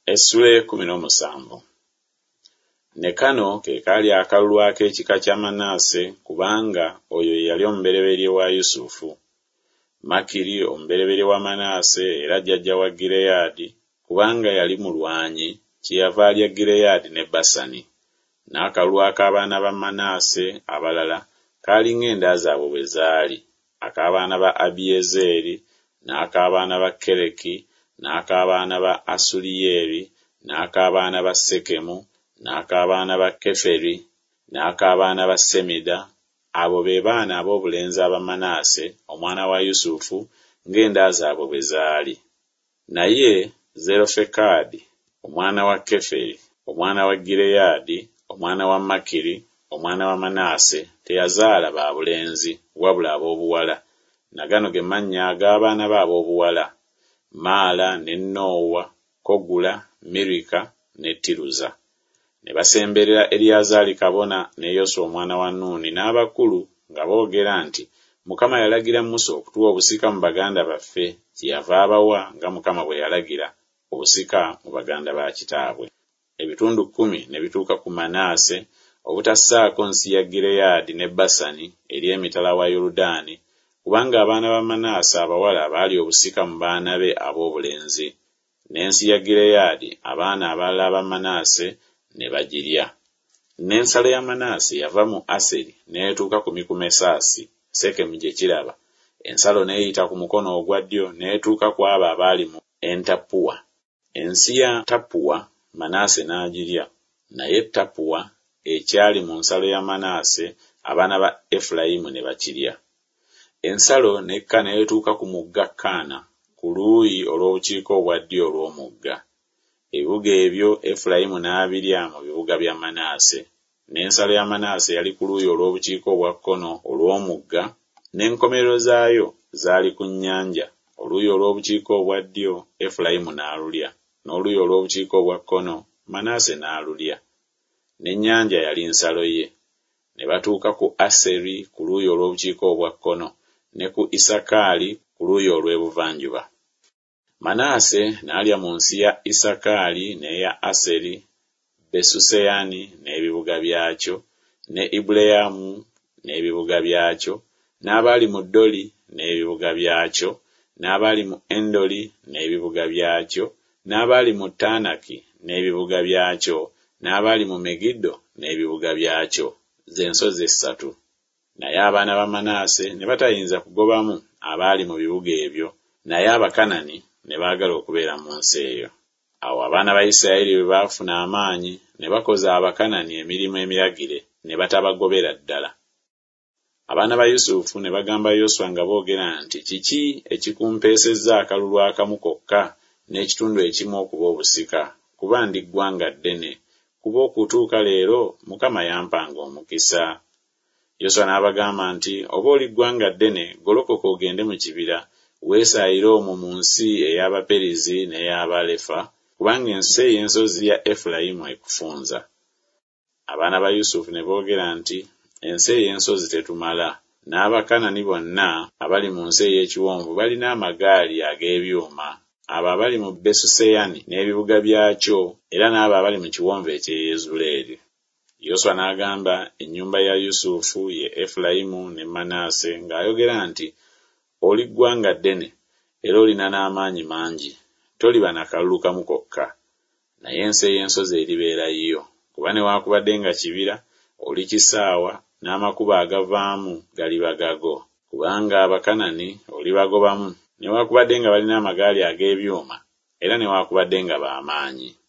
Essula 17. Ne kano ke kaali akalulu ak'ekika kya Manaase, kubanga oyo yali omubereberye wa Yusufu. Makiri omubereberye wa Manaase era jjajja wa Gireyaadi, kubanga yali mulwanyi, kyeyava alya Gireyaadi ne Basani. N'akalulu ak'abaana ba Manaase abalala kaali ng'enda zaabwe bwe zaali: ak'abaana ba Abiyezeeri, n'ak'abaana ba Kereki, n'ak'abaana ba Asuliyeri, n'ak'abaana ba Sekemu, n'ak'abaana ba Keferi, n'ak'abaana ba Semida. Abo be baana ab'obulenzi aba Manaase omwana wa Yusufu ng'enda zaabwe bwe zaali. Naye Zerofekadi omwana wa Keferi, omwana wa Gireyaadi, omwana wa Makiri, omwana wa Manaase, teyazaala babulenzi wabula ab'obuwala. Na gano ge mannya ag'abaana be ab'obuwala: Maala, ne Noowa, Kogula, Mirika ne Tiruza. Ne basemberera Eriyazaali kabona ne Yoswa omwana wa Nuuni n'abakulu nga boogera nti, Mukama yalagira Musa okutuwa obusika mu baganda baffe, kyeyava abawa nga Mukama bwe yalagira obusika mu baganda ba kitaabwe. Ebitundu 10 ne bituuka ku Manaase, obutassaako nsi ya Gireyaadi ne Basani eri emitala wa Yoludaani, kubanga abaana ba Manaase abawala baali obusika mu baana be ab'obulenzi. N'ensi ya Gireyaadi abaana abalala aba Manaase ne bagirya. N'ensalo ya Manaase yava mu Aseri n'etuuka ku Mikumesaasi, Sekemu gye kiraba. Ensalo n'eyita ku mukono ogwa ddyo n'etuuka ku abo abaali mu Entapuwa. Ensi ya Tapuwa Manaase n'agirya, naye Tapuwa ekyali mu nsalo ya Manaase abaana ba Efulayimu ne bakirya. Ensalo n'ekka n'etuuka ku mugga Kaana ku luuyi olw'obukiika obwa ddyo olw'omugga. Ebibuga ebyo Efulayimu n'abirya mu bibuga bya Manaase. N'ensalo ya Manaase yali ku luuyi olw'obukiika obwa kkono olw'omugga, n'enkomerero zaayo zaali ku nnyanja. Oluuyi olw'obukiika obwa ddyo Efulayimu n'alulya, n'oluuyi olw'obukiika obwa kkono Manaase n'alulya. N'ennyanja yali nsalo ye. Ne batuuka ku Aseri ku luuyi olw'obukiika obwa kkono, ne ku Isakaali ku luuyi olw'ebuvanjuba. Manaase n'alya mu nsi ya Isakaali n'eya Aseri, Besuseyani n'ebibuga byakyo, ne Ibuleyamu n'ebibuga byakyo, n'abaali mu Doli n'ebibuga byakyo, n'abaali mu Endoli n'ebibuga byakyo, n'abaali mu Taanaki n'ebibuga byakyo, n'abaali mu Megiddo n'ebibuga byakyo, z'ensozi 3. Naye abaana ba Manaase ne batayinza kugobamu abaali mu bibuga ebyo, naye Abakanani ne baagala okubeera mu nsi eyo. Awo abaana ba Isirayiri bwe baafuna amaanyi ne bakoza Abakanani emirimu emiragire, ne batabagobera ddala. Abaana ba Yusufu ne bagamba Yoswa nga boogera nti, kiki ekikumpeesezza akalulu akamu kokka n'ekitundu ekimu okuba obusika? Kuba ndi ggwanga ddene, kuba okutuuka leero Mukama yampanga omukisa. Yoswa n'abagamba nti, oba oli ggwanga ddene, golokoka ogende mu kibira, weesaayire omwo mu nsi ey'Abaperizi n'ey'Abalefa, kubanga ensi ey'ensozi ya Efulayimu ekufunza. Abaana ba Yusufu ne boogera nti, ensi ey'ensozi tetumala. N'Abakanani bonna abali mu nsi ey'ekiwonvu balina amagaali ag'ebyuma, abo abali mu Besuseyani n'ebibuga byakyo, era n'abo abali mu kiwonvu eky'Yezuleeri. Yoswa n'agamba ennyumba ya Yusufu ye Efulayimu ne Manaase ng'ayogera nti, oli ggwanga ddene era olina n'amaanyi mangi, toliba na kalulu kamu kokka, naye ensi ey'ensozi eribeera yiyo, kuba newaakubadde nga kibira oli kisaawa, n'amakubo agavaamu galiba gago, kubanga Abakanani olibagobamu newaakubadde nga balina amagaali ag'ebyuma era newaakubadde nga b'amaanyi.